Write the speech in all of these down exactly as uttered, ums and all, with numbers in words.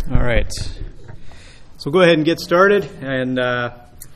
All right. So we'll go ahead and get started, and uh,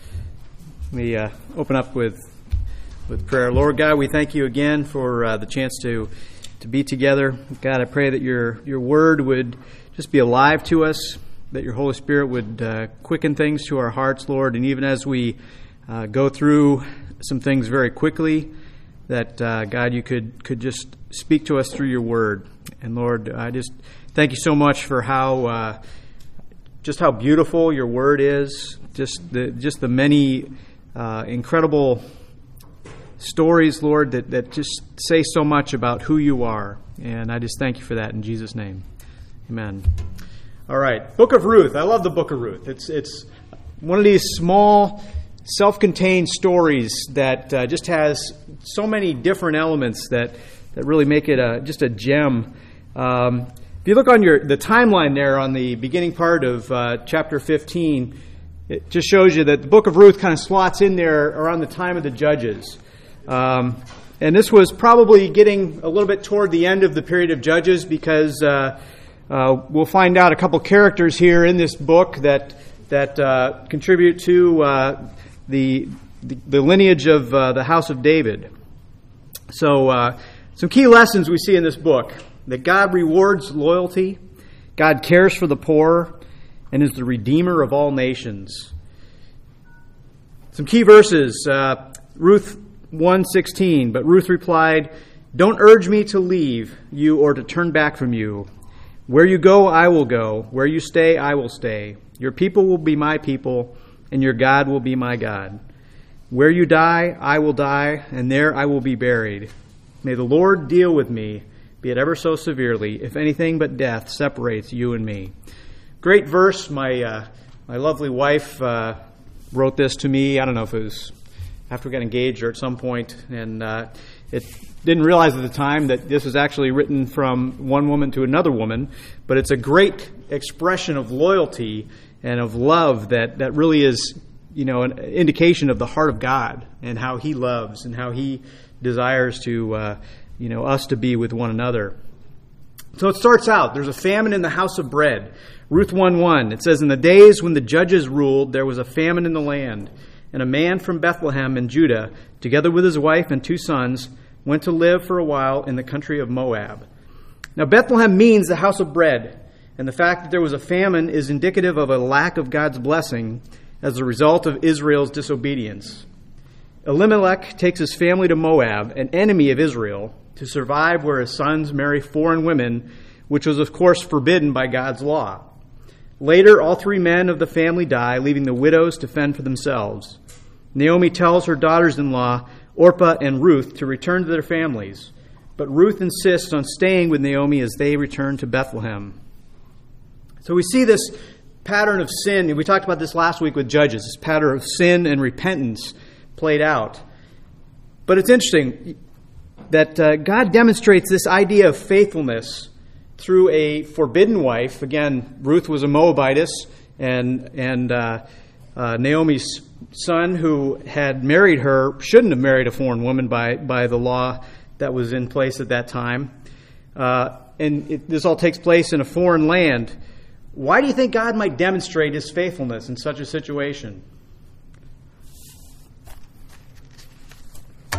we uh, open up with with prayer. Lord God, we thank you again for uh, the chance to to be together. God, I pray that your your word would just be alive to us, that your Holy Spirit would uh, quicken things to our hearts, Lord, and even as we uh, go through some things very quickly, that uh, God, you could could just speak to us through your word. And Lord, I just thank you so much for how uh, just how beautiful your word is. Just the just the many uh, incredible stories, Lord, that, that just say so much about who you are. And I just thank you for that in Jesus' name. Amen. All right, Book of Ruth. I love the Book of Ruth. It's it's one of these small, self-contained stories that uh, just has so many different elements that, that really make it a, just a gem. Um, if you look on your the timeline there on the beginning part of uh, chapter fifteen, it just shows you that the Book of Ruth kind of slots in there around the time of the Judges. Um, and this was probably getting a little bit toward the end of the period of Judges, because uh, uh, we'll find out a couple characters here in this book that that uh, contribute to uh, the, the the lineage of uh, the house of David. So uh, some key lessons we see in this book: that God rewards loyalty, God cares for the poor, and is the Redeemer of all nations. Some key verses, uh, Ruth one sixteen, but Ruth replied, "Don't urge me to leave you or to turn back from you. Where you go, I will go. Where you stay, I will stay. Your people will be my people, and your God will be my God. Where you die, I will die, and there I will be buried. May the Lord deal with me, be it ever so severely, if anything but death separates you and me." Great verse. My uh, my lovely wife uh, wrote this to me. I don't know if it was after we got engaged or at some point, and uh, it didn't realize at the time that this was actually written from one woman to another woman, but it's a great expression of loyalty and of love that, that really is, you know, an indication of the heart of God and how He loves and how He desires to, uh, you know, us to be with one another. So it starts out, there's a famine in the house of bread. Ruth one one, it says, "In the days when the judges ruled, there was a famine in the land. And a man from Bethlehem in Judah, together with his wife and two sons, went to live for a while in the country of Moab." Now, Bethlehem means the house of bread, and the fact that there was a famine is indicative of a lack of God's blessing as a result of Israel's disobedience. Elimelech takes his family to Moab, an enemy of Israel, to survive where his sons marry foreign women, which was, of course, forbidden by God's law. Later, all three men of the family die, leaving the widows to fend for themselves. Naomi tells her daughters-in-law, Orpah and Ruth, to return to their families. But Ruth insists on staying with Naomi as they return to Bethlehem. So we see this pattern of sin, and we talked about this last week with Judges, this pattern of sin and repentance played out. But it's interesting that uh, God demonstrates this idea of faithfulness through a forbidden wife. Again, Ruth was a Moabitess, and and uh, uh, Naomi's son, who had married her, shouldn't have married a foreign woman by, by the law that was in place at that time. Uh, and it, this all takes place in a foreign land. Why do you think God might demonstrate His faithfulness in such a situation? To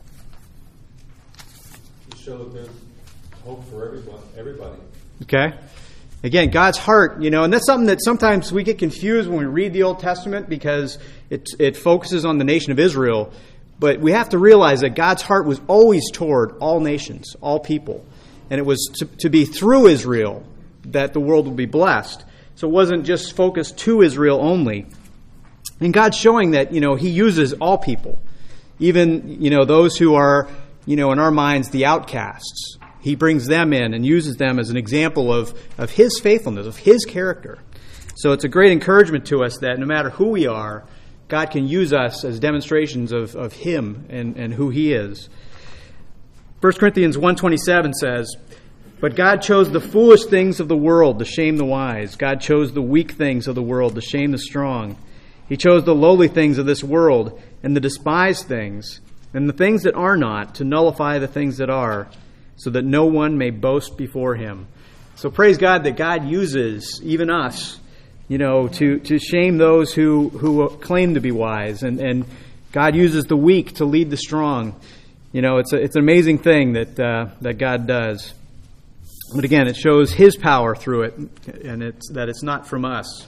show that there's hope for everyone, everybody. Okay. Again, God's heart, you know, and that's something that sometimes we get confused when we read the Old Testament, because it it focuses on the nation of Israel. But we have to realize that God's heart was always toward all nations, all people. And it was to, to be through Israel that the world would be blessed. So it wasn't just focused to Israel only. And God's showing that, you know, He uses all people, even, you know, those who are, you know, in our minds, the outcasts. He brings them in and uses them as an example of, of His faithfulness, of His character. So it's a great encouragement to us that no matter who we are, God can use us as demonstrations of, of Him and, and who He is. First Corinthians one twenty-seven says, "But God chose the foolish things of the world to shame the wise. God chose the weak things of the world to shame the strong. He chose the lowly things of this world and the despised things and the things that are not to nullify the things that are, so that no one may boast before Him." So praise God that God uses even us, you know, to, to shame those who, who claim to be wise. And, and God uses the weak to lead the strong. You know, it's a, it's an amazing thing that uh, that God does. But again, it shows His power through it, and it's that it's not from us.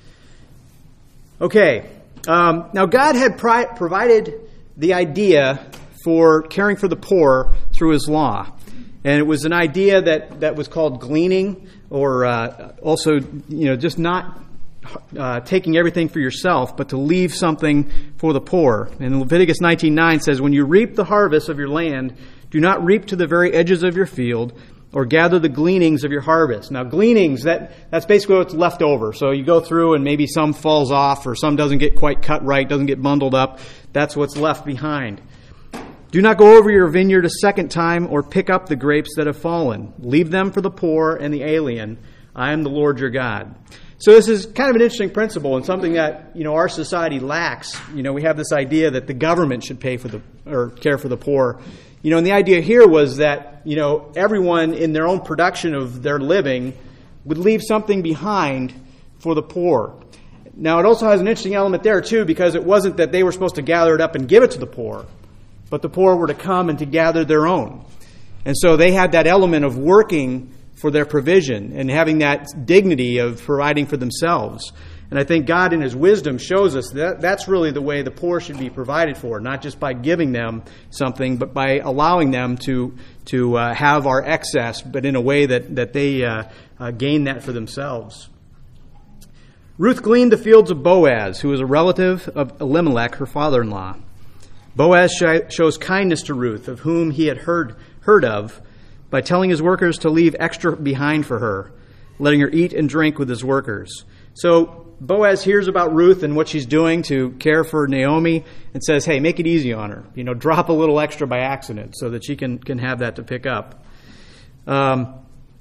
Okay. Um, now, God had pri- provided the idea for caring for the poor through His law. And it was an idea that, that was called gleaning, or uh, also, you know, just not uh, taking everything for yourself, but to leave something for the poor. And Leviticus nineteen nine says, "When you reap the harvest of your land, do not reap to the very edges of your field, or gather the gleanings of your harvest." Now, gleanings, that, that's basically what's left over. So you go through and maybe some falls off, or some doesn't get quite cut right, doesn't get bundled up. That's what's left behind. "Do not go over your vineyard a second time or pick up the grapes that have fallen. Leave them for the poor and the alien. I am the Lord your God." So this is kind of an interesting principle and something that, you know, our society lacks. You know, we have this idea that the government should pay for the, or care for the poor. You know, and the idea here was that, you know, everyone in their own production of their living would leave something behind for the poor. Now, it also has an interesting element there, too, because it wasn't that they were supposed to gather it up and give it to the poor, but the poor were to come and to gather their own. And so they had that element of working for their provision and having that dignity of providing for themselves. And I think God in His wisdom shows us that that's really the way the poor should be provided for, not just by giving them something, but by allowing them to to uh, have our excess, but in a way that, that they uh, uh, gain that for themselves. Ruth gleaned the fields of Boaz, who was a relative of Elimelech, her father-in-law. Boaz sh- shows kindness to Ruth, of whom he had heard heard of, by telling his workers to leave extra behind for her, letting her eat and drink with his workers. So Boaz hears about Ruth and what she's doing to care for Naomi and says, hey, make it easy on her. You know, drop a little extra by accident so that she can, can have that to pick up. Um,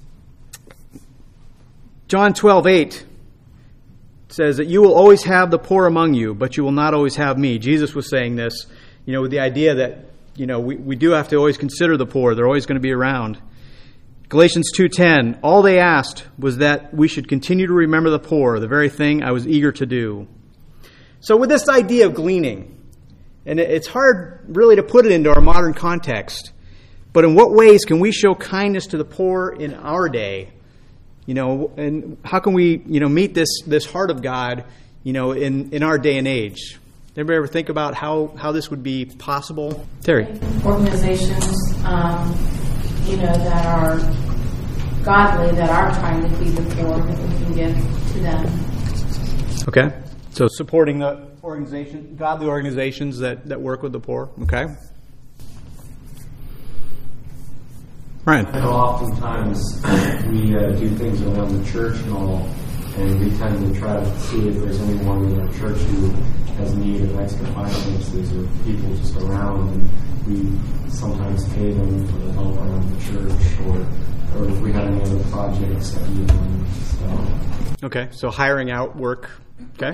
John twelve eight says that you will always have the poor among you, but you will not always have me. Jesus was saying this, you know, with the idea that, you know, we, we do have to always consider the poor. They're always going to be around. Galatians two ten, all they asked was that we should continue to remember the poor, the very thing I was eager to do. So with this idea of gleaning, and it's hard really to put it into our modern context, but in what ways can we show kindness to the poor in our day? You know, and how can we, you know, meet this this heart of God, you know, in, in our day and age? Anybody ever think about how, how this would be possible? Terry. Organizations, um, you know, that are godly, that are trying to feed the poor, that we can give to them. Okay. So supporting the organization, godly organizations that, that work with the poor. Okay. Ryan. I know oftentimes we uh, do things around the church and all, and we tend to try to see if there's anyone in our church who has need of extra finances or people just around, and we sometimes pay them for the help around the church, or or if we have any other projects that we run. So. Okay, so hiring out work. Okay.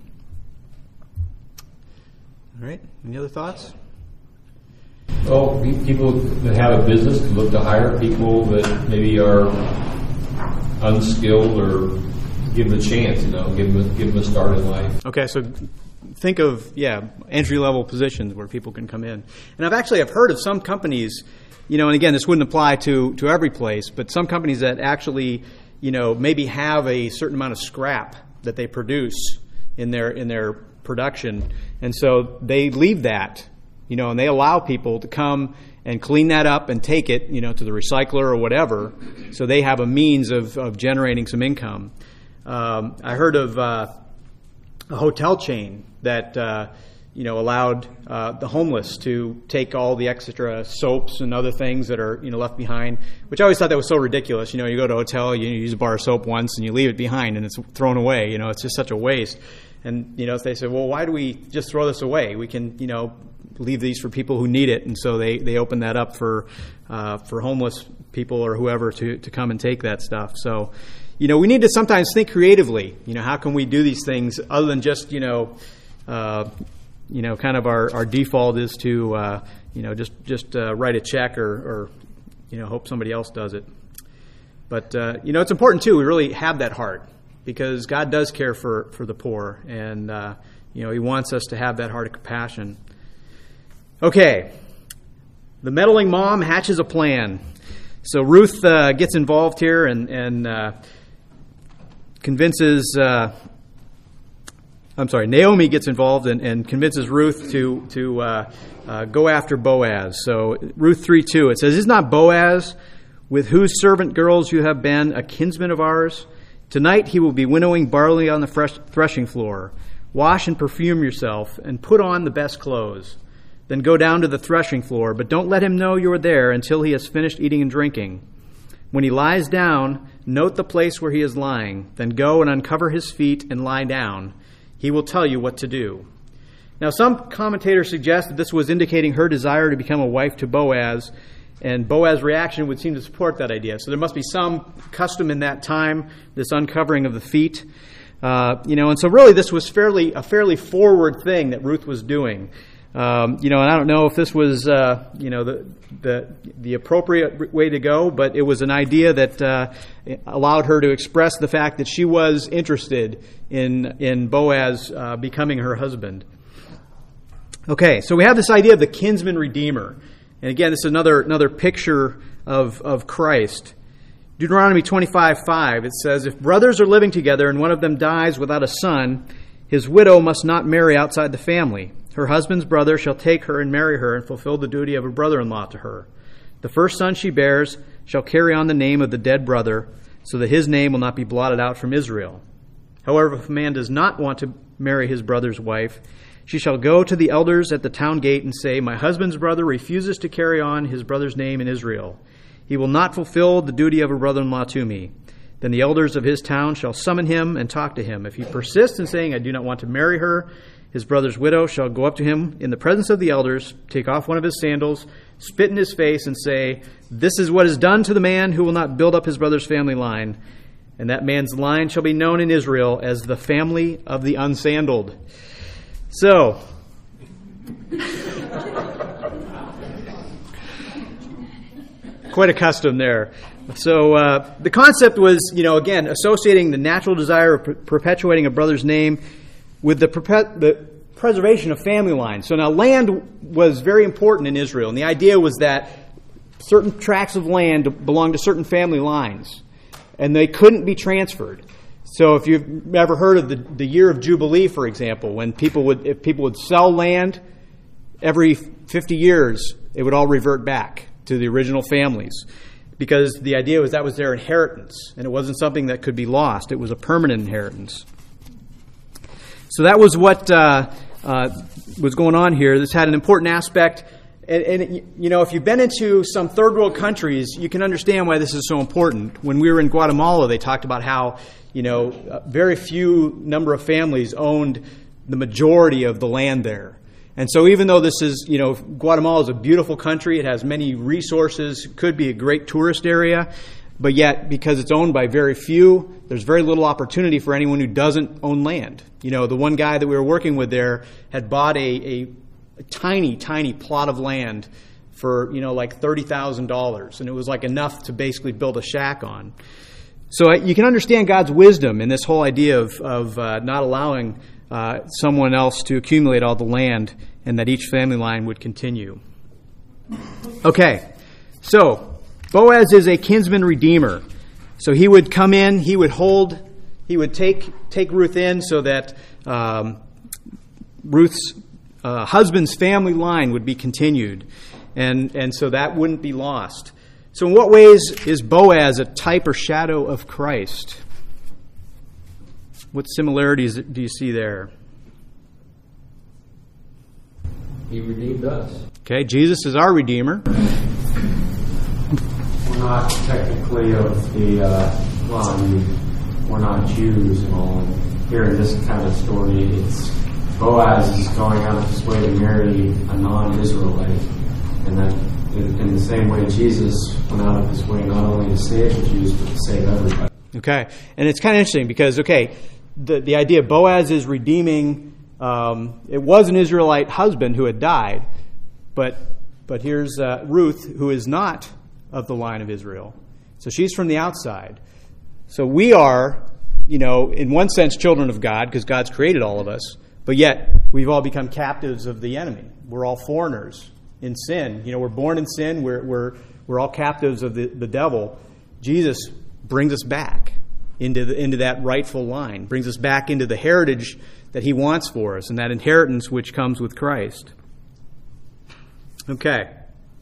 All right. Any other thoughts? Well, people that have a business can look to hire people that maybe are unskilled, or give them a chance, you know, give them a, give them a start in life. Okay, so think of, yeah, entry-level positions where people can come in. And I've actually, I've heard of some companies, you know, and again, this wouldn't apply to, to every place, but some companies that actually, you know, maybe have a certain amount of scrap that they produce in their in their production. And so they leave that, you know, and they allow people to come and clean that up and take it, you know, to the recycler or whatever, so they have a means of, of generating some income. Um, I heard of uh, a hotel chain that, uh, you know, allowed uh, the homeless to take all the extra soaps and other things that are, you know, left behind, which I always thought that was so ridiculous. You know, you go to a hotel, you use a bar of soap once and you leave it behind and it's thrown away. You know, it's just such a waste. And, you know, they said, well, why do we just throw this away? We can, you know, leave these for people who need it. And so they, they open that up for uh, for homeless people or whoever to, to come and take that stuff. So, you know, we need to sometimes think creatively. You know, how can we do these things other than just, you know, uh, you know, kind of our, our default is to, uh, you know, just just uh, write a check or, or, you know, hope somebody else does it. But, uh, you know, it's important, too, we really have that heart, because God does care for, for the poor, and, uh, you know, he wants us to have that heart of compassion. Okay, the meddling mom hatches a plan. So Ruth uh, gets involved here and, and uh, convinces, uh, I'm sorry, Naomi gets involved and, and convinces Ruth to, to uh, uh, go after Boaz. So Ruth three two, it says, "Is not Boaz, with whose servant girls you have been, a kinsman of ours? Tonight he will be winnowing barley on the fresh threshing floor. Wash and perfume yourself, and put on the best clothes. Then go down to the threshing floor, but don't let him know you are there until he has finished eating and drinking. When he lies down, note the place where he is lying. Then go and uncover his feet and lie down. He will tell you what to do." Now, some commentators suggest that this was indicating her desire to become a wife to Boaz, and Boaz's reaction would seem to support that idea. So there must be some custom in that time, this uncovering of the feet. Uh, you know, and so really this was fairly a fairly forward thing that Ruth was doing. Um, you know, and I don't know if this was, uh, you know, the, the the appropriate way to go, but it was an idea that uh, allowed her to express the fact that she was interested in in Boaz uh, becoming her husband. Okay, so we have this idea of the kinsman redeemer, and again, this is another another picture of of Christ. Deuteronomy twenty-five five, it says, "If brothers are living together and one of them dies without a son, his widow must not marry outside the family. Her husband's brother shall take her and marry her and fulfill the duty of a brother-in-law to her. The first son she bears shall carry on the name of the dead brother, so that his name will not be blotted out from Israel. However, if a man does not want to marry his brother's wife, she shall go to the elders at the town gate and say, 'My husband's brother refuses to carry on his brother's name in Israel. He will not fulfill the duty of a brother-in-law to me.' Then the elders of his town shall summon him and talk to him. If he persists in saying, 'I do not want to marry her,' his brother's widow shall go up to him in the presence of the elders, take off one of his sandals, spit in his face, and say, 'This is what is done to the man who will not build up his brother's family line. And that man's line shall be known in Israel as the family of the unsandaled.'" So, quite a custom there. So uh, the concept was, you know, again, associating the natural desire of per- perpetuating a brother's name with the, perpet- the preservation of family lines. So now land was very important in Israel, and the idea was that certain tracts of land belonged to certain family lines, and they couldn't be transferred. So if you've ever heard of the, the year of Jubilee, for example, when people would, if people would sell land, every fifty years, it would all revert back to the original families, because the idea was that was their inheritance, and it wasn't something that could be lost. It was a permanent inheritance. So that was what uh, uh, was going on here. This had an important aspect. And, and, you know, if you've been into some third world countries, you can understand why this is so important. When we were in Guatemala, they talked about how, you know, very few number of families owned the majority of the land there. And so even though this is, you know, Guatemala is a beautiful country, it has many resources, could be a great tourist area, but yet because it's owned by very few, there's very little opportunity for anyone who doesn't own land. You know, the one guy that we were working with there had bought a, a, a tiny, tiny plot of land for, you know, like thirty thousand dollars, and it was like enough to basically build a shack on. So you can understand God's wisdom in this whole idea of, of uh, not allowing uh, someone else to accumulate all the land, and that each family line would continue. Okay, so Boaz is a kinsman redeemer. So he would come in, he would hold, he would take take Ruth in so that um, Ruth's uh, husband's family line would be continued, and and so that wouldn't be lost. So in what ways is Boaz a type or shadow of Christ? What similarities do you see there? He redeemed us. Okay, Jesus is our Redeemer. We're not technically of the, uh, well, I mean, we're not Jews and all. And here in this kind of story, it's Boaz is going out of his way to marry a non-Israelite. And that in the same way, Jesus went out of his way not only to save the Jews, but to save everybody. Okay, and it's kind of interesting because, okay, the, the idea of Boaz is redeeming, um, it was an Israelite husband who had died, but but here's uh, Ruth, who is not of the line of Israel. So she's from the outside. So we are, you know, in one sense, children of God because God's created all of us, but yet we've all become captives of the enemy. We're all foreigners in sin. You know, we're born in sin. We're we're we're all captives of the, the devil. Jesus brings us back into the, into that rightful line, brings us back into the heritage that he wants for us, and that inheritance which comes with Christ. Okay.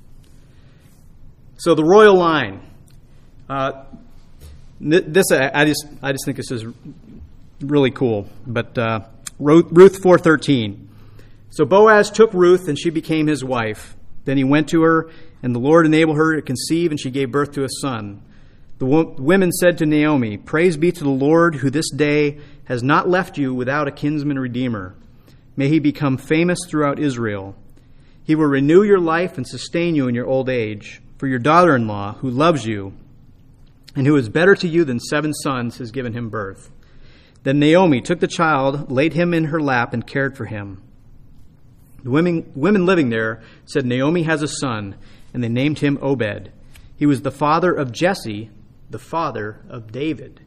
So the royal line. Uh, this I just I just think this is really cool. But uh, Ruth four thirteen. So Boaz took Ruth, and she became his wife. Then he went to her, and the Lord enabled her to conceive, and she gave birth to a son. The wo- women said to Naomi, "Praise be to the Lord, who this day has not left you without a kinsman redeemer. May he become famous throughout Israel. He will renew your life and sustain you in your old age. For your daughter-in-law, who loves you, and who is better to you than seven sons, has given him birth." Then Naomi took the child, laid him in her lap, and cared for him. The women, women living there said, "Naomi has a son," and they named him Obed. He was the father of Jesse, the father of David.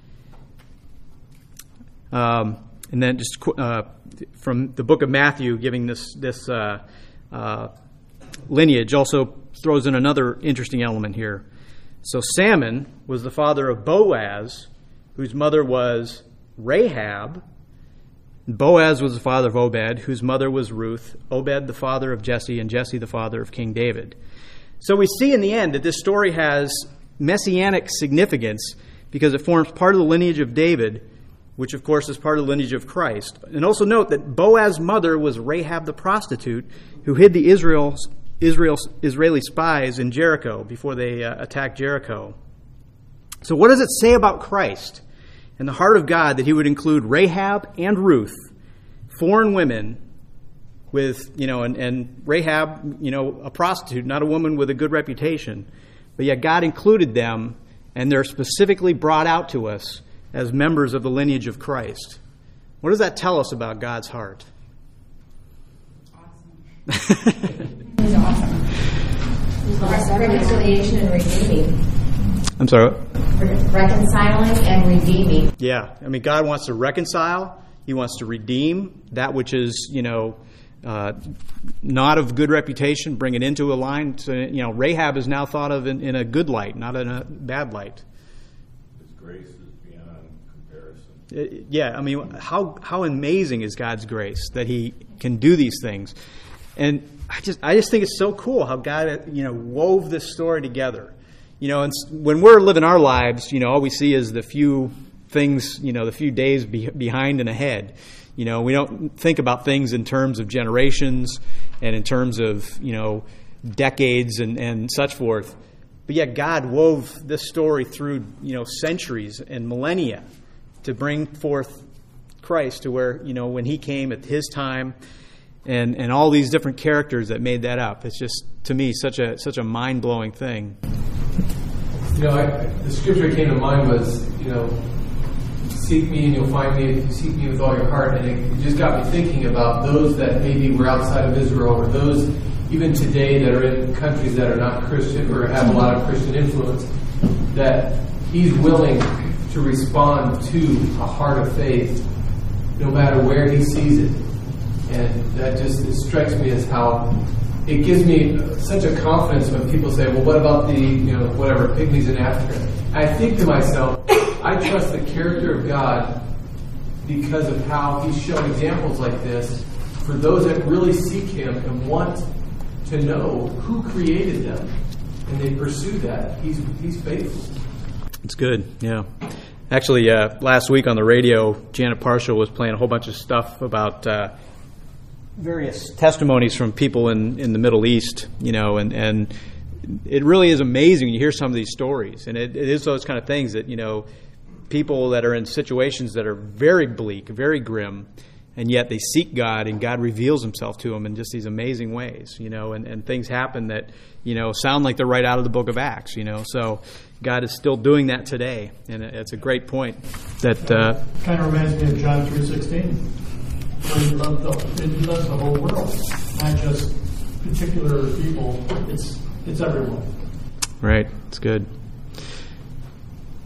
Um, and then just uh, from the book of Matthew, giving this this uh, uh, lineage, also throws in another interesting element here. So Salmon was the father of Boaz, whose mother was Rahab. Boaz was the father of Obed, whose mother was Ruth. Obed, the father of Jesse, and Jesse, the father of King David. So we see in the end that this story has messianic significance because it forms part of the lineage of David, which of course is part of the lineage of Christ. And also note that Boaz's mother was Rahab the prostitute, who hid the Israel's, Israel's, Israeli spies in Jericho before they uh, attacked Jericho. So what does it say about Christ and the heart of God that he would include Rahab and Ruth, foreign women, with, you know, and, and Rahab, you know, a prostitute, not a woman with a good reputation, but yet God included them, and they're specifically brought out to us as members of the lineage of Christ. What does that tell us about God's heart? Awesome. He's awesome. He's awesome. Reconciliation and redeeming. I'm sorry. Reconciling and redeeming. Yeah, I mean, God wants to reconcile. He wants to redeem that which is, you know, uh, not of good reputation, bring it into a line. To, you know, Rahab is now thought of in, in a good light, not in a bad light. His grace is beyond comparison. Uh, yeah, I mean, how how amazing is God's grace that He can do these things, and I just I just think it's so cool how God, you know, wove this story together. You know, and when we're living our lives, you know, all we see is the few things, you know, the few days be, behind and ahead. You know, we don't think about things in terms of generations and in terms of, you know, decades and, and such forth. But yet God wove this story through, you know, centuries and millennia to bring forth Christ to where, you know, when he came at his time, and, and all these different characters that made that up. It's just, to me, such a such a mind-blowing thing. You know, I, the scripture that came to mind was, you know, seek me and you'll find me if you seek me with all your heart. And it just got me thinking about those that maybe were outside of Israel, or those even today that are in countries that are not Christian or have a lot of Christian influence, that he's willing to respond to a heart of faith no matter where he sees it. And that just it strikes me as how it gives me such a confidence when people say, well, what about the, you know, whatever, pygmies in Africa? I think to myself, I trust the character of God because of how he's shown examples like this for those that really seek him and want to know who created them, and they pursue that. He's he's faithful. It's good, yeah. Actually, uh, last week on the radio, Janet Parshall was playing a whole bunch of stuff about uh, various testimonies from people in, in the Middle East, you know, and, and it really is amazing when you hear some of these stories. And it, it is those kind of things that, you know, people that are in situations that are very bleak, very grim, and yet they seek God, and God reveals himself to them in just these amazing ways, you know, and, and things happen that, you know, sound like they're right out of the book of Acts, you know. So God is still doing that today, and it's a great point. That uh, kind of reminds me of John three sixteen, where he loves the, he loves the whole world, not just particular people. It's it's everyone. Right. It's good.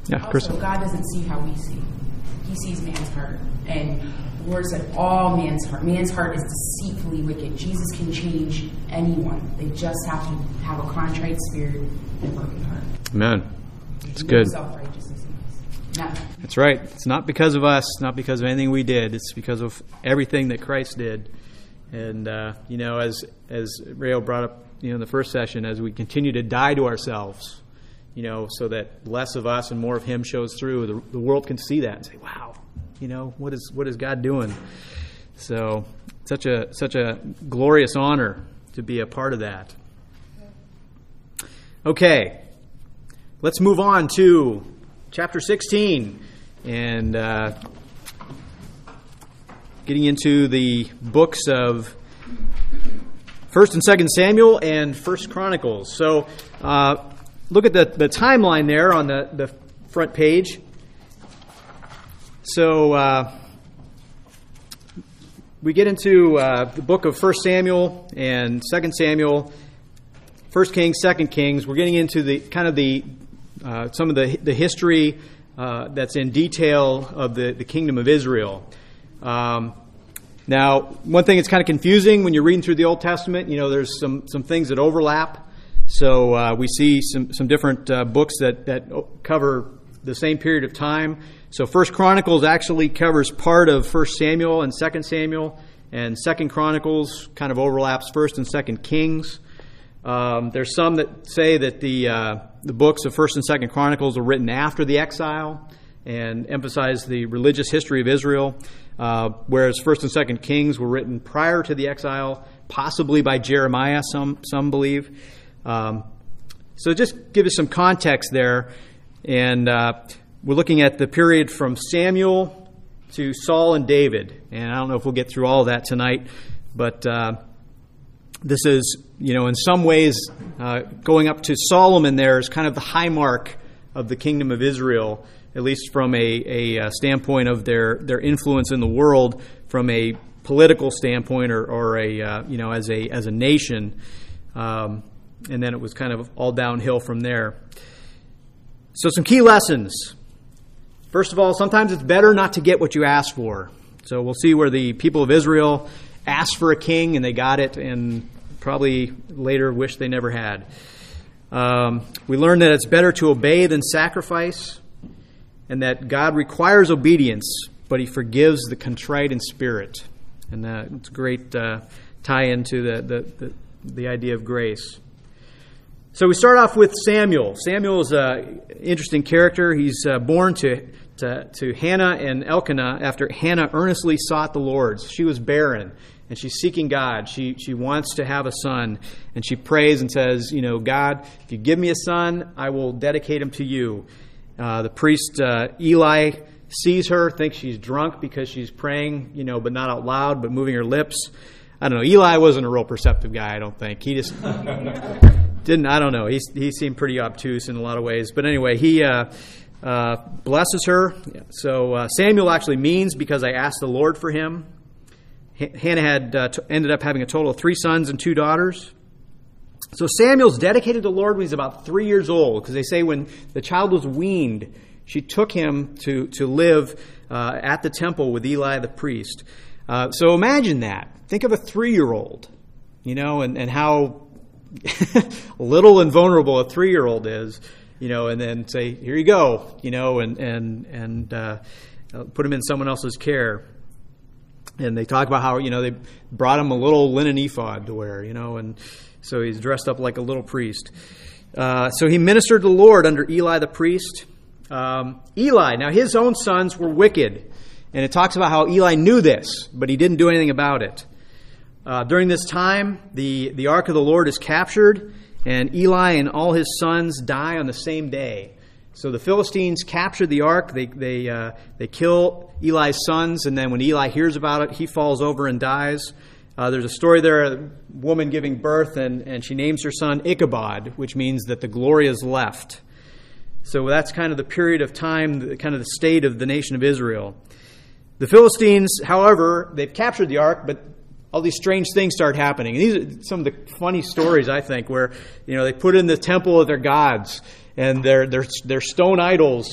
Yeah, Chris. Also, God doesn't see how we see. He sees man's heart. And the Lord said, all man's heart. Man's heart is deceitfully wicked. Jesus can change anyone. They just have to have a contrite spirit and a broken heart. Amen. It's No good. self-righteousness in us. Nothing. That's right. It's not because of us, not because of anything we did. It's because of everything that Christ did. And, uh, you know, as as Rayo brought up, you know, in the first session, as we continue to die to ourselves, you know, so that less of us and more of Him shows through, the, the world can see that and say, wow, you know, what is what is God doing? So such a such a glorious honor to be a part of that. Okay, let's move on to chapter sixteen, and uh, getting into the books of First and Second Samuel and First Chronicles. So uh, look at the, the timeline there on the, the front page. So uh, we get into uh, the book of First Samuel and Second Samuel, First Kings, Second Kings. We're getting into the kind of the uh, some of the the history uh, that's in detail of the, the kingdom of Israel. Um, now, one thing that's kind of confusing when you're reading through the Old Testament, you know, there's some some things that overlap. So uh, we see some some different uh, books that that cover the same period of time. So First Chronicles actually covers part of First Samuel and Second Samuel, and Second Chronicles kind of overlaps First and Second Kings. Um, there's some that say that the uh, the books of First and Second Chronicles were written after the exile and emphasize the religious history of Israel, uh, whereas First and Second Kings were written prior to the exile, possibly by Jeremiah. Some some believe. Um, so just give us some context there, and uh, we're looking at the period from Samuel to Saul and David. And I don't know if we'll get through all of that tonight, but uh, this is, you know, in some ways, uh, going up to Solomon there is kind of the high mark of the kingdom of Israel, at least from a, a standpoint of their, their influence in the world, from a political standpoint, or, or a uh, you know as a as a nation. Um, and then it was kind of all downhill from there. So some key lessons. First of all, sometimes it's better not to get what you ask for. So we'll see where the people of Israel asked for a king and they got it, and probably later wish they never had. Um, we learned that it's better to obey than sacrifice, and that God requires obedience, but He forgives the contrite in spirit. And uh, it's a great uh, tie into the, the, the, the idea of grace. So we start off with Samuel. Samuel is an interesting character. He's uh, born to, to, to Hannah and Elkanah after Hannah earnestly sought the Lord. She was barren, and she's seeking God. She she wants to have a son, and she prays and says, you know, God, if you give me a son, I will dedicate him to you. Uh, the priest uh, Eli sees her, thinks she's drunk because she's praying, you know, but not out loud, but moving her lips. I don't know. Eli wasn't a real perceptive guy, I don't think. He just didn't, I don't know. He, he seemed pretty obtuse in a lot of ways. But anyway, he uh, uh, blesses her. So uh, Samuel actually means because I asked the Lord for him. H- Hannah had uh, t- ended up having a total of three sons and two daughters. So Samuel's dedicated to the Lord when he's about three years old, because they say when the child was weaned, she took him to, to live uh, at the temple with Eli the priest. Uh, so imagine that. Think of a three-year-old, you know, and, and how little and vulnerable a three-year-old is, you know, and then say, here you go, you know, and, and, and uh, put him in someone else's care. And they talk about how, you know, they brought him a little linen ephod to wear, you know, and so he's dressed up like a little priest. Uh, so he ministered to the Lord under Eli the priest. Um, Eli, now his own sons were wicked. And it talks about how Eli knew this, but he didn't do anything about it. Uh, during this time, the, the ark of the Lord is captured, and Eli and all his sons die on the same day. So the Philistines capture the ark, they they uh, they kill Eli's sons, and then when Eli hears about it, he falls over and dies. Uh, there's a story there, a woman giving birth, and, and she names her son Ichabod, which means that the glory is left. So that's kind of the period of time, kind of the state of the nation of Israel. The Philistines, however, they've captured the ark, but all these strange things start happening. And these are some of the funny stories, I think, where, you know, they put in the temple of their gods, and their their their stone idols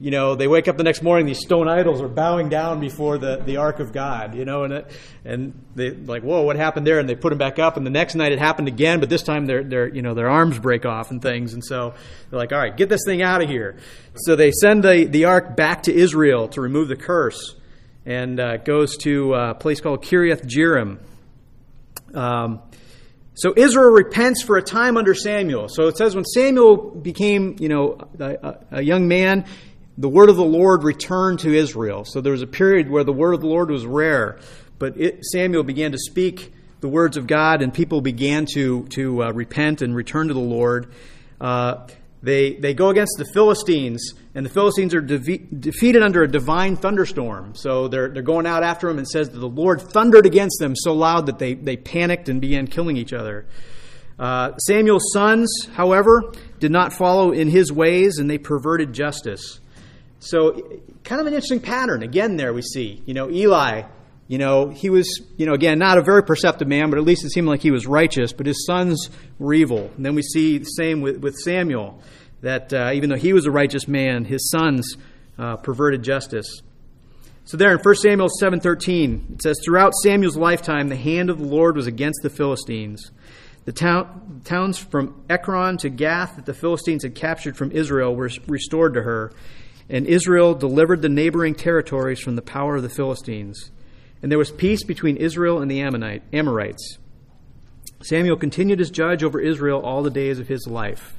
you know, they wake up the next morning, these stone idols are bowing down before the, the ark of God, you know, and it, and they like, whoa, what happened there? And they put them back up, and the next night it happened again, but this time their their you know their arms break off and things, and so they're like, all right, get this thing out of here. So they send the the ark back to Israel to remove the curse, and uh, goes to a place called Kiriath Jearim. Um, So Israel repents for a time under Samuel. So it says when Samuel became, you know, a, a young man, the word of the Lord returned to Israel. So there was a period where the word of the Lord was rare, but it, Samuel began to speak the words of God, and people began to to uh, repent and return to the Lord. Uh, they they go against the Philistines, and the Philistines are de- defeated under a divine thunderstorm. So they're they're going out after them, and it says that the Lord thundered against them so loud that they, they panicked and began killing each other. Uh, Samuel's sons, however, did not follow in his ways, and they perverted justice. So kind of an interesting pattern. Again, there we see, you know, Eli, you know, he was, you know, again, not a very perceptive man, but at least it seemed like he was righteous, but his sons were evil. And then we see the same with, with Samuel, that uh, even though he was a righteous man, his sons uh, perverted justice. So there in First Samuel seven thirteen, it says, throughout Samuel's lifetime, the hand of the Lord was against the Philistines. The town, towns from Ekron to Gath that the Philistines had captured from Israel were restored to her, and Israel delivered the neighboring territories from the power of the Philistines. And there was peace between Israel and the Ammonite, Amorites. Samuel continued as judge over Israel all the days of his life.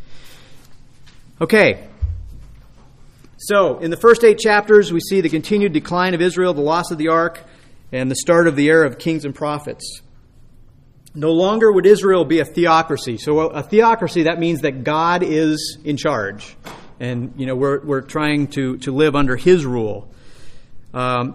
Okay. So, in the first eight chapters, we see the continued decline of Israel, the loss of the ark, and the start of the era of kings and prophets. No longer would Israel be a theocracy. So, a theocracy, that means that God is in charge. And, you know, we're we're trying to, to live under his rule. Um,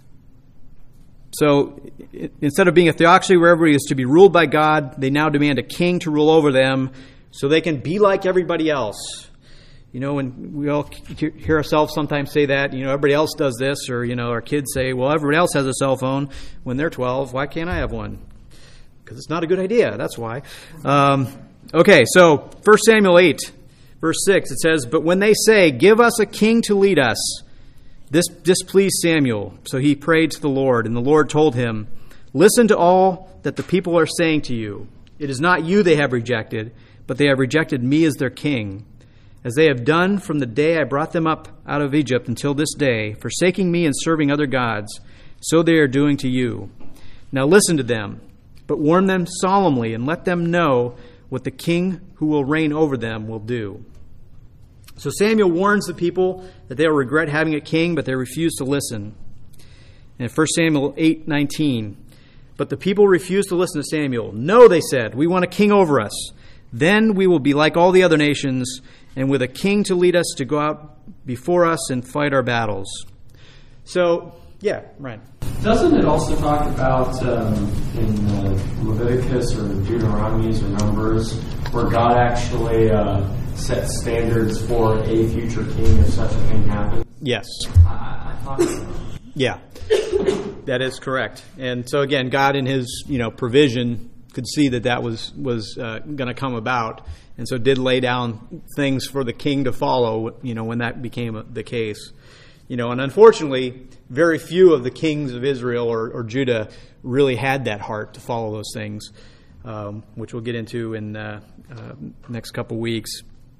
so, instead of being a theocracy where everybody is to be ruled by God, they now demand a king to rule over them so they can be like everybody else. You know, and we all hear ourselves sometimes say that, you know, everybody else does this, or, you know, our kids say, well, everybody else has a cell phone when they're twelve. Why can't I have one? Because it's not a good idea. That's why. Um, okay, so First Samuel eight, verse six, it says, but when they say, give us a king to lead us, this displeased Samuel. So he prayed to the Lord, and the Lord told him, listen to all that the people are saying to you. It is not you they have rejected, but they have rejected me as their king, as they have done from the day I brought them up out of Egypt until this day, forsaking me and serving other gods, so they are doing to you. Now listen to them, but warn them solemnly and let them know what the king who will reign over them will do. So Samuel warns the people that they will regret having a king, but they refuse to listen. And First Samuel eight nineteen, but the people refused to listen to Samuel. No, they said, we want a king over us. Then we will be like all the other nations, and with a king to lead us to go out before us and fight our battles. So, yeah, Ryan. Doesn't it also talk about um, in uh, Leviticus or Deuteronomy or Numbers where God actually uh, sets standards for a future king if such a thing happens? Yes. I, I thought so. Yeah, that is correct. And so again, God in his, you know, provision could see that that was, was uh, going to come about, and so did lay down things for the king to follow, you know, when that became the case. You know, and unfortunately, very few of the kings of Israel or, or Judah really had that heart to follow those things, um, which we'll get into in uh, uh, next couple weeks.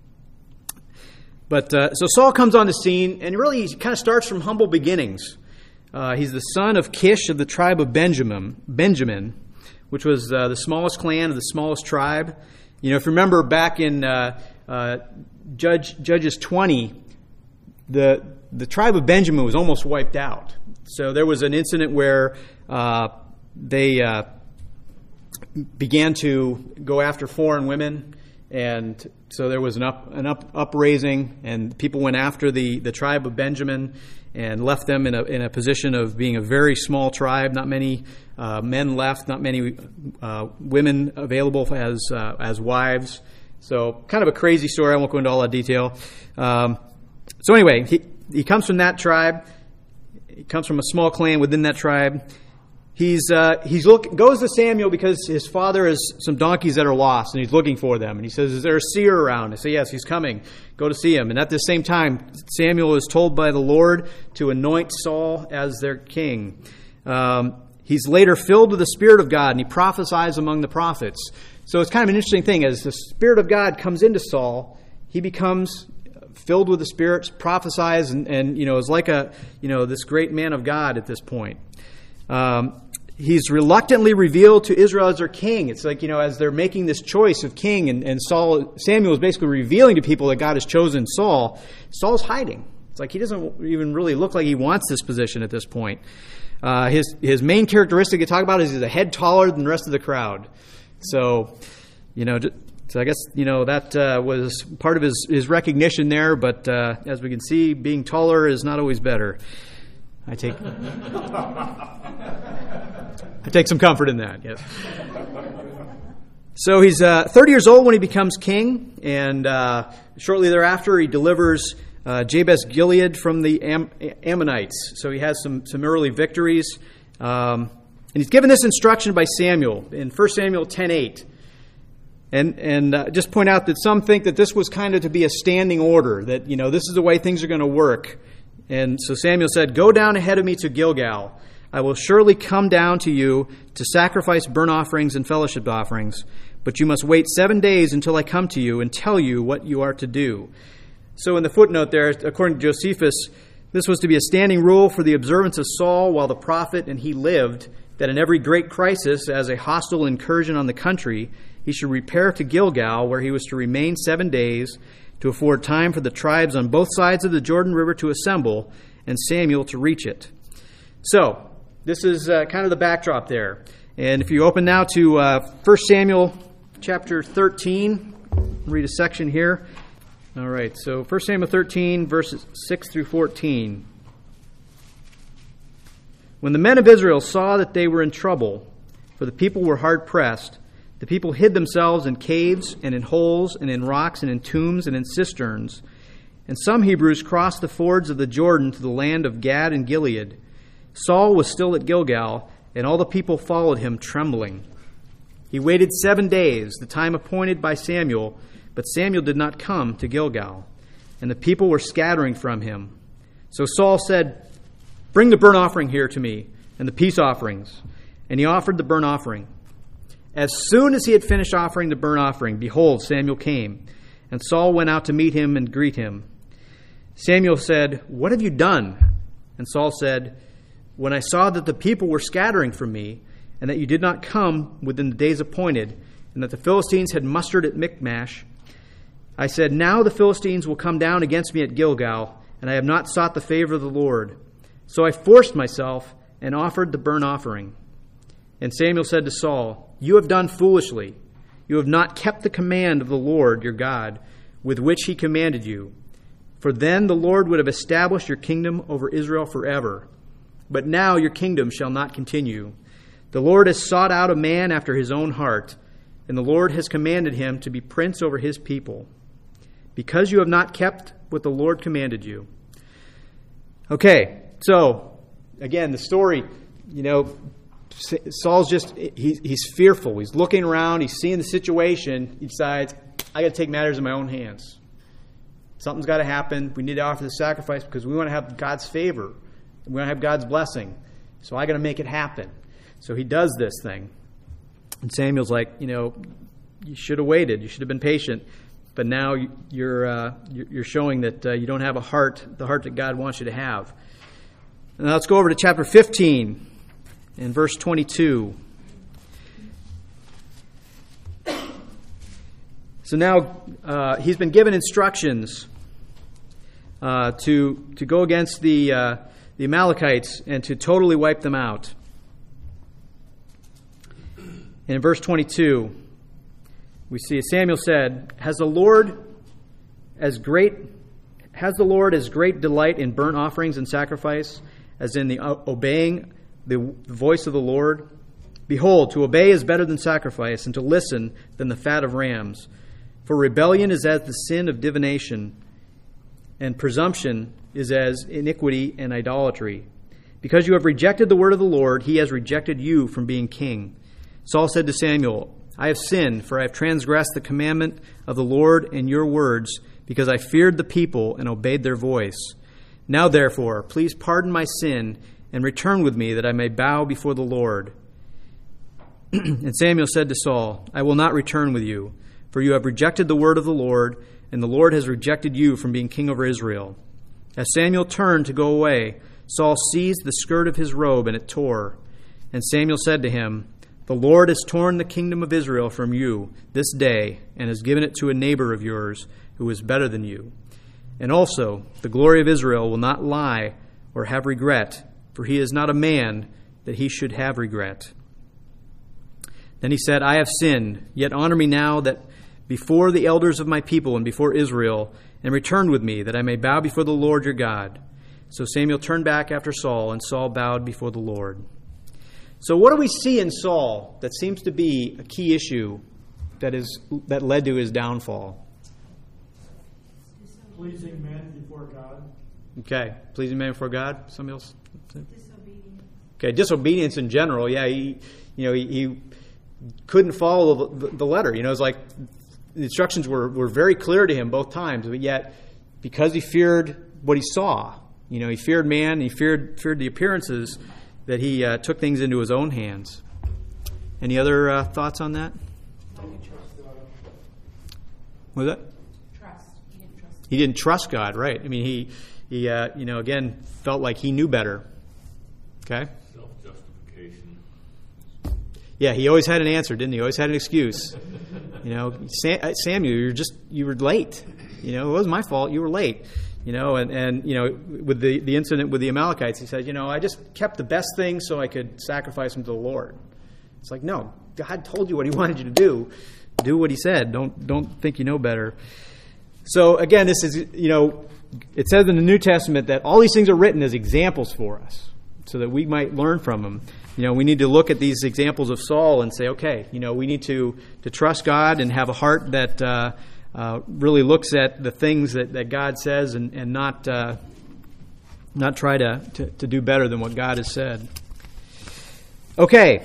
But uh, so Saul comes on the scene, and really he kind of starts from humble beginnings. Uh, he's the son of Kish of the tribe of Benjamin, Benjamin, which was uh, the smallest clan of the smallest tribe. You know, if you remember back in uh, uh, Judge, Judges twenty, the the tribe of Benjamin was almost wiped out. So there was an incident where uh, they uh, began to go after foreign women, and so there was an up an up upraising, and people went after the, the tribe of Benjamin and left them in a in a position of being a very small tribe. Not many uh, men left, not many uh, women available as uh, as wives. So kind of a crazy story. I won't go into all that detail. Um, so anyway, he he comes from that tribe. He comes from a small clan within that tribe. he's uh, he's look goes to Samuel because his father has some donkeys that are lost, and he's looking for them. And he says, "Is there a seer around?" I say, "Yes, he's coming. Go to see him." And at the same time, Samuel is told by the Lord to anoint Saul as their king. Um, he's later filled with the Spirit of God, and he prophesies among the prophets. So it's kind of an interesting thing. As the Spirit of God comes into Saul, he becomes filled with the Spirit, prophesies, and, and you know is like a you know this great man of God at this point. Um, he's reluctantly revealed to Israel as their king. It's like, you know, as they're making this choice of king, and, and Saul, Samuel is basically revealing to people that God has chosen Saul. Saul's hiding. It's like he doesn't even really look like he wants this position at this point. Uh, his his main characteristic to talk about is he's a head taller than the rest of the crowd. So, you know, so I guess, you know, that uh, was part of his, his recognition there. But uh, as we can see, being taller is not always better. I take I take some comfort in that, yes. So he's uh, thirty years old when he becomes king, and uh, shortly thereafter he delivers uh, Jabesh Gilead from the Am- Ammonites. So he has some, some early victories. Um, and he's given this instruction by Samuel in First Samuel ten eight. And and uh, just point out that some think that this was kind of to be a standing order, that, you know, this is the way things are going to work. And so Samuel said, "Go down ahead of me to Gilgal. I will surely come down to you to sacrifice burnt offerings and fellowship offerings. But you must wait seven days until I come to you and tell you what you are to do." So in the footnote there, according to Josephus, this was to be a standing rule for the observance of Saul while the prophet and he lived, that in every great crisis, as a hostile incursion on the country, he should repair to Gilgal, where he was to remain seven days, to afford time for the tribes on both sides of the Jordan River to assemble, and Samuel to reach it. So, this is uh, kind of the backdrop there. And if you open now to uh, First Samuel chapter thirteen, read a section here. All right, so First Samuel thirteen, verses six through fourteen. When the men of Israel saw that they were in trouble, for the people were hard pressed, the people hid themselves in caves and in holes and in rocks and in tombs and in cisterns. And some Hebrews crossed the fords of the Jordan to the land of Gad and Gilead. Saul was still at Gilgal, and all the people followed him trembling. He waited seven days, the time appointed by Samuel, but Samuel did not come to Gilgal, and the people were scattering from him. So Saul said, "Bring the burnt offering here to me, and the peace offerings." And he offered the burnt offering. As soon as he had finished offering the burnt offering, behold, Samuel came, and Saul went out to meet him and greet him. Samuel said, "What have you done?" And Saul said, "When I saw that the people were scattering from me, and that you did not come within the days appointed, and that the Philistines had mustered at Michmash, I said, now the Philistines will come down against me at Gilgal, and I have not sought the favor of the Lord. So I forced myself and offered the burnt offering." And Samuel said to Saul, "You have done foolishly. You have not kept the command of the Lord your God, with which he commanded you. For then the Lord would have established your kingdom over Israel forever. But now your kingdom shall not continue. The Lord has sought out a man after his own heart, and the Lord has commanded him to be prince over his people, because you have not kept what the Lord commanded you." Okay, so, again, the story, you know, Saul's just, he, he's fearful. He's looking around. He's seeing the situation. He decides, I got to take matters in my own hands. Something's got to happen. We need to offer the sacrifice because we want to have God's favor. We want to have God's blessing. So I got to make it happen. So he does this thing. And Samuel's like, you know, you should have waited. You should have been patient. But now you're uh, you're showing that uh, you don't have a heart, the heart that God wants you to have. Now let's go over to chapter fifteen. In verse twenty-two. So now uh, he's been given instructions uh, to to go against the uh, the Amalekites and to totally wipe them out. And in verse twenty-two, we see Samuel said, "Has the Lord as great has the Lord as great delight in burnt offerings and sacrifice as in the obeying the voice of the Lord? Behold, to obey is better than sacrifice, and to listen than the fat of rams. For rebellion is as the sin of divination, and presumption is as iniquity and idolatry. Because you have rejected the word of the Lord, he has rejected you from being king." Saul said to Samuel, "I have sinned, for I have transgressed the commandment of the Lord and your words, because I feared the people and obeyed their voice. Now therefore, please pardon my sin and return with me, that I may bow before the Lord." And Samuel said to Saul, "I will not return with you, for you have rejected the word of the Lord, and the Lord has rejected you from being king over Israel." As Samuel turned to go away, Saul seized the skirt of his robe, and it tore. And Samuel said to him, "The Lord has torn the kingdom of Israel from you this day, and has given it to a neighbor of yours who is better than you. And also, the glory of Israel will not lie or have regret, for he is not a man that he should have regret." Then he said, "I have sinned, yet honor me now that before the elders of my people and before Israel, and return with me, that I may bow before the Lord your God." So Samuel turned back after Saul, and Saul bowed before the Lord. So what do we see in Saul that seems to be a key issue that is that led to his downfall? Pleasing man before God. Okay, pleasing man before God. Somebody else? Disobedience. Okay, disobedience in general. Yeah, he, you know, he, he couldn't follow the, the letter. You know, it's like the instructions were, were very clear to him both times, but yet because he feared what he saw, you know, he feared man, he feared feared the appearances, that he uh, took things into his own hands. Any other uh, thoughts on that? What was that? Trust. He didn't trust. He didn't trust God, right? I mean, he, he, uh, you know, again, felt like he knew better. Okay. Self-justification. Yeah, he always had an answer, didn't he? He always had an excuse. You know, Sam, Samuel, you're just you were late. You know, it wasn't my fault. You were late. You know, and, and you know, with the, the incident with the Amalekites, he said, you know, I just kept the best thing so I could sacrifice them to the Lord. It's like, no, God told you what he wanted you to do. Do what he said. Don't don't think you know better. So again, this is, you know, it says in the New Testament that all these things are written as examples for us, so that we might learn from them. You know, we need to look at these examples of Saul and say, okay, you know, we need to to trust God and have a heart that uh, uh, really looks at the things that, that God says, and and not uh, not try to, to to do better than what God has said. Okay,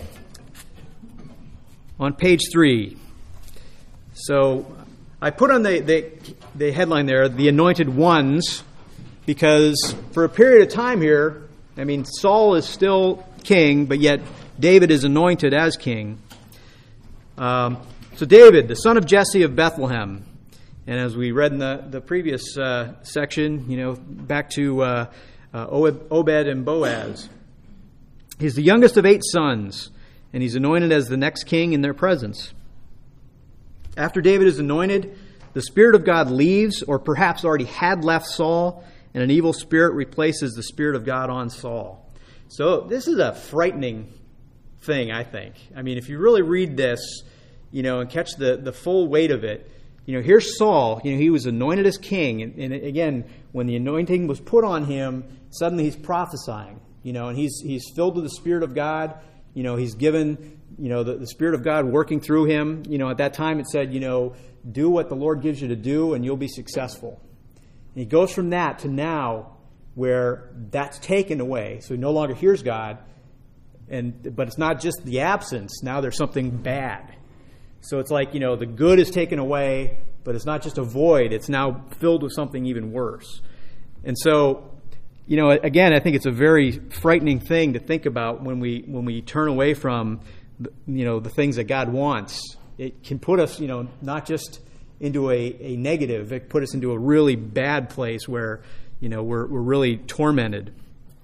on page three. So I put on the, the the headline there, "The Anointed Ones," because for a period of time here, I mean, Saul is still king, but yet David is anointed as king. Um, so David, the son of Jesse of Bethlehem, and as we read in the, the previous uh, section, you know, back to uh, uh, Obed and Boaz. He's the youngest of eight sons, and he's anointed as the next king in their presence. After David is anointed, the Spirit of God leaves, or perhaps already had left Saul, and an evil spirit replaces the Spirit of God on Saul. So this is a frightening thing, I think. I mean, if you really read this, you know, and catch the, the full weight of it, you know, here's Saul. You know, he was anointed as king. And, and again, when the anointing was put on him, suddenly he's prophesying, you know, and he's he's filled with the Spirit of God. You know, he's given, you know, the, the Spirit of God working through him. You know, at that time it said, you know, do what the Lord gives you to do and you'll be successful. And he goes from that to now, where that's taken away. So he no longer hears God, and but it's not just the absence. Now there's something bad. So it's like, you know, the good is taken away, but it's not just a void. It's now filled with something even worse. And so, you know, again, I think it's a very frightening thing to think about when we when we turn away from, you know, the things that God wants. It can put us, you know, not just into a, a negative. It put us into a really bad place where, you know, we're we're really tormented.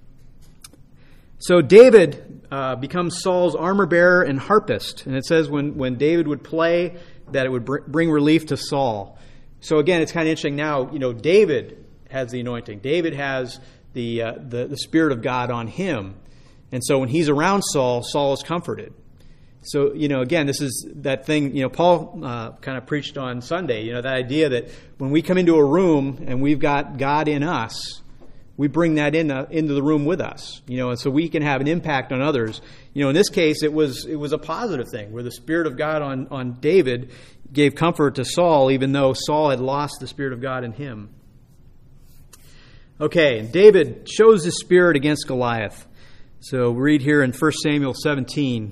So David uh, becomes Saul's armor bearer and harpist, and it says when when David would play, that it would br- bring relief to Saul. So again, it's kind of interesting. Now, you know, David has the anointing. David has the uh, the the Spirit of God on him, and so when he's around Saul, Saul is comforted. So, you know, again, this is that thing, you know, Paul uh, kind of preached on Sunday, you know, that idea that when we come into a room and we've got God in us, we bring that in uh, into the room with us, you know, and so we can have an impact on others. You know, in this case, it was it was a positive thing where the Spirit of God on, on David gave comfort to Saul, even though Saul had lost the Spirit of God in him. Okay, and David shows his spirit against Goliath. So we read here in First Samuel seventeen,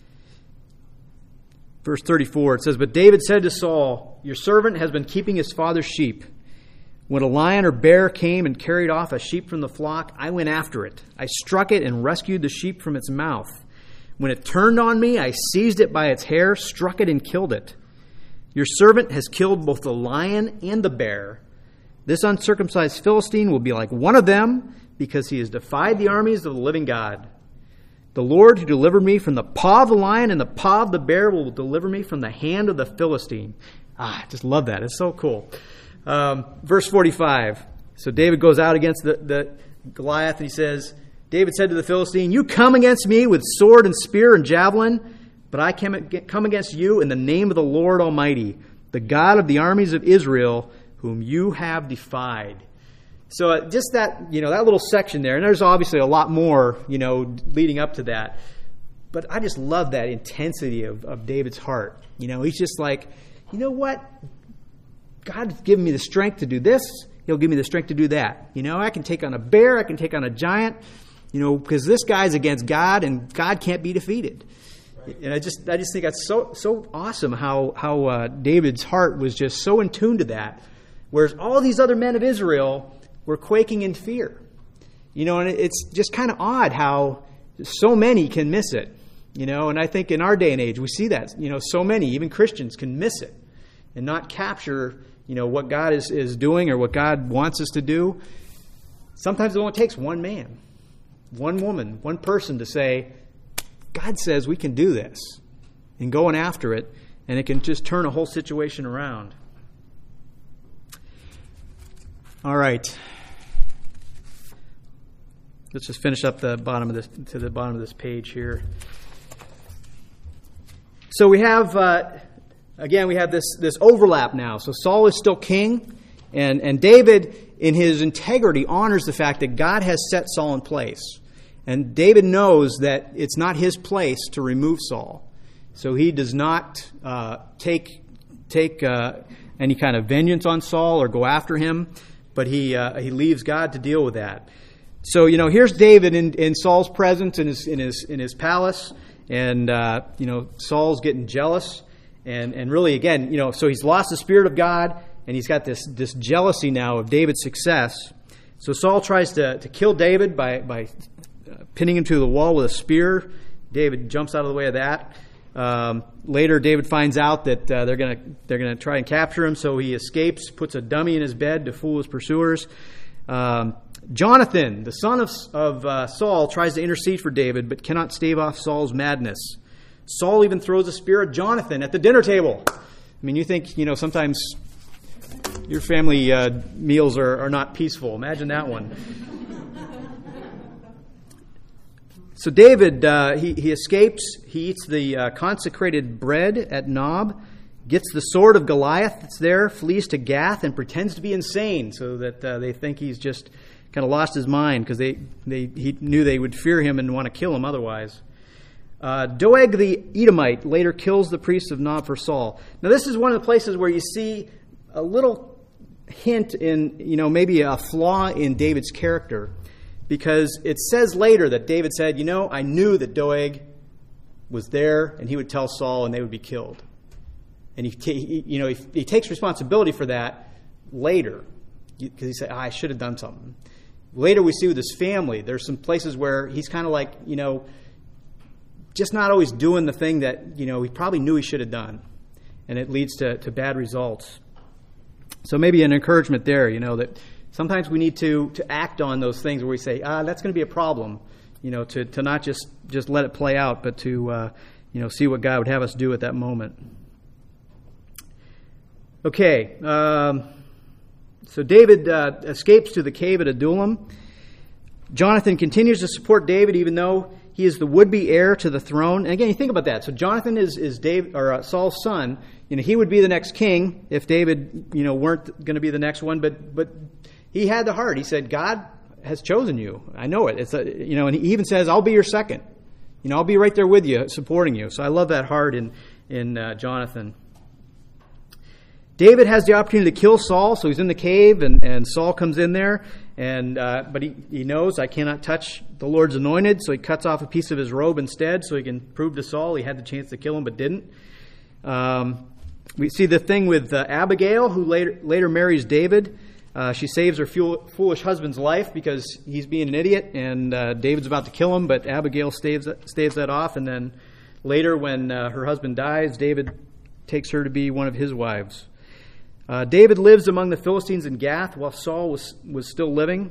verse thirty-four. It says, "But David said to Saul, 'Your servant has been keeping his father's sheep. When a lion or bear came and carried off a sheep from the flock, I went after it. I struck it and rescued the sheep from its mouth. When it turned on me, I seized it by its hair, struck it, and killed it. Your servant has killed both the lion and the bear. This uncircumcised Philistine will be like one of them, because he has defied the armies of the living God. The Lord who delivered me from the paw of the lion and the paw of the bear will deliver me from the hand of the Philistine.'" Ah, I just love that. It's so cool. Um, verse forty-five. So David goes out against the, the Goliath, and he says, David said to the Philistine, "You come against me with sword and spear and javelin, but I come against you in the name of the Lord Almighty, the God of the armies of Israel, whom you have defied." So uh, just that, you know, that little section there, and there's obviously a lot more, you know, leading up to that. But I just love that intensity of, of David's heart. You know, he's just like, you know what? God's given me the strength to do this. He'll give me the strength to do that. You know, I can take on a bear. I can take on a giant. You know, because this guy's against God, and God can't be defeated. Right. And I just, I just think that's so, so awesome how how uh, David's heart was just so in tune to that, whereas all these other men of Israel were quaking in fear. You know, and it's just kind of odd how so many can miss it. You know, and I think in our day and age we see that. You know, so many, even Christians, can miss it and not capture, you know, what God is, is doing or what God wants us to do. Sometimes it only takes one man, one woman, one person to say, God says we can do this, and going after it, and it can just turn a whole situation around. All right. Let's just finish up the bottom of this to the bottom of this page here. So we have uh, again we have this this overlap now. So Saul is still king, and and David, in his integrity, honors the fact that God has set Saul in place. And David knows that it's not his place to remove Saul. So he does not uh, take take uh, any kind of vengeance on Saul or go after him, but he uh, he leaves God to deal with that. So, you know, here's David in, in Saul's presence in his in his in his palace, and uh, you know, Saul's getting jealous, and and really again, you know, so he's lost the Spirit of God, and he's got this this jealousy now of David's success. So Saul tries to to kill David by by pinning him to the wall with a spear. David jumps out of the way of that. Um, later, David finds out that uh, they're gonna they're gonna try and capture him, so he escapes, puts a dummy in his bed to fool his pursuers. Um, Jonathan, the son of, of uh, Saul, tries to intercede for David, but cannot stave off Saul's madness. Saul even throws a spear at Jonathan at the dinner table. I mean, you think, you know, sometimes your family uh, meals are, are not peaceful. Imagine that one. So David, uh, he, he escapes. He eats the uh, consecrated bread at Nob, gets the sword of Goliath that's there, flees to Gath, and pretends to be insane so that uh, they think he's just kind of lost his mind, because they, they he knew they would fear him and want to kill him otherwise. Uh, Doeg the Edomite later kills the priest of Nob for Saul. Now this is one of the places where you see a little hint in, you know, maybe a flaw in David's character, because it says later that David said, you know, I knew that Doeg was there and he would tell Saul and they would be killed. And he, he you know, he, he takes responsibility for that later, because he said, oh, I should have done something. Later we see with his family, there's some places where he's kind of like, you know, just not always doing the thing that, you know, he probably knew he should have done. And it leads to, to bad results. So maybe an encouragement there, you know, that sometimes we need to, to act on those things where we say, ah, that's going to be a problem, you know, to, to not just, just let it play out, but to, uh, you know, see what God would have us do at that moment. Okay, um, so David uh, escapes to the cave at Adullam. Jonathan continues to support David, even though he is the would-be heir to the throne. And again, you think about that. So Jonathan is is David or uh, Saul's son. You know, he would be the next king if David, you know, weren't going to be the next one. But but he had the heart. He said, God has chosen you. I know it. It's a, you know, and he even says, I'll be your second. You know, I'll be right there with you, supporting you. So I love that heart in in uh, Jonathan. David has the opportunity to kill Saul, so he's in the cave, and, and Saul comes in there, And uh, but he, he knows, I cannot touch the Lord's anointed, so he cuts off a piece of his robe instead so he can prove to Saul he had the chance to kill him but didn't. Um, we see the thing with uh, Abigail, who later, later marries David. Uh, she saves her fool, foolish husband's life because he's being an idiot, and uh, David's about to kill him, but Abigail staves, staves that off. And then later, when uh, her husband dies, David takes her to be one of his wives. Uh, David lives among the Philistines in Gath while Saul was, was still living.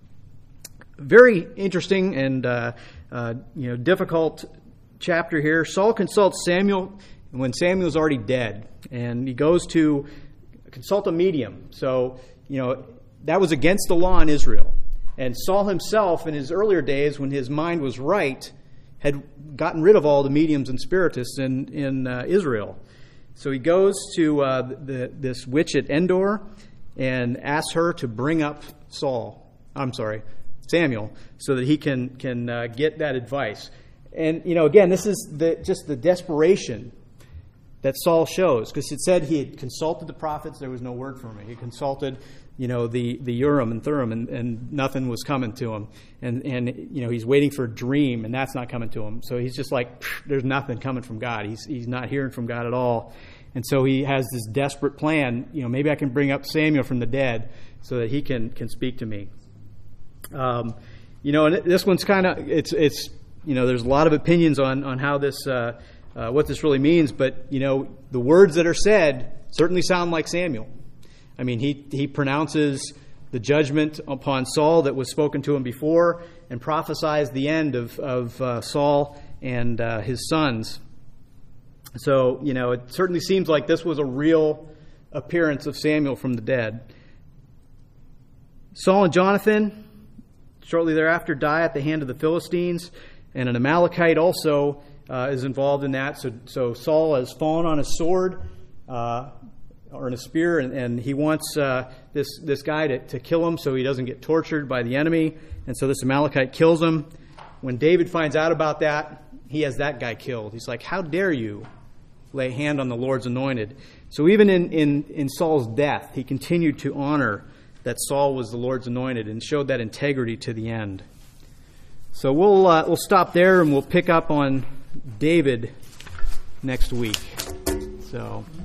Very interesting and uh, uh, you know difficult chapter here. Saul consults Samuel when Samuel's already dead, and he goes to consult a medium. So, you know, that was against the law in Israel. And Saul himself, in his earlier days, when his mind was right, had gotten rid of all the mediums and spiritists in, in uh, Israel. So he goes to uh, the, this witch at Endor and asks her to bring up Saul. I'm sorry, Samuel, so that he can can uh, get that advice. And, you know, again, this is the, just the desperation that Saul shows, because it said he had consulted the prophets, there was no word from him. He consulted, you know, the, the Urim and Thummim, and, and nothing was coming to him. And, and, you know, he's waiting for a dream, and that's not coming to him. So he's just like, there's nothing coming from God. He's, he's not hearing from God at all. And so he has this desperate plan, you know, maybe I can bring up Samuel from the dead so that he can, can speak to me. Um, you know, and this one's kind of, it's, it's, you know, there's a lot of opinions on, on how this, uh, Uh, what this really means, but, you know, the words that are said certainly sound like Samuel. I mean, he, he pronounces the judgment upon Saul that was spoken to him before and prophesies the end of, of uh, Saul and uh, his sons. So, you know, it certainly seems like this was a real appearance of Samuel from the dead. Saul and Jonathan, shortly thereafter, die at the hand of the Philistines, and an Amalekite also Uh, is involved in that. So, so Saul has fallen on a sword uh, or in a spear, and, and he wants uh, this this guy to, to kill him so he doesn't get tortured by the enemy. And so this Amalekite kills him. When David finds out about that, he has that guy killed. He's like, how dare you lay hand on the Lord's anointed? So even in, in, in Saul's death, he continued to honor that Saul was the Lord's anointed and showed that integrity to the end. So we'll uh, we'll stop there, and we'll pick up on David next week. So